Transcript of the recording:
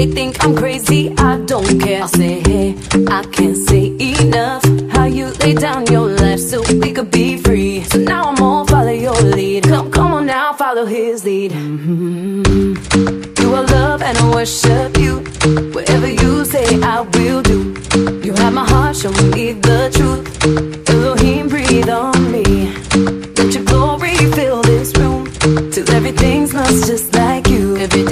They think I'm crazy, I don't care. I say, hey, I can't say enough how you lay down your life so we could be free. So now I'm gonna follow your lead. Come on now, follow his lead. You are love and I worship you.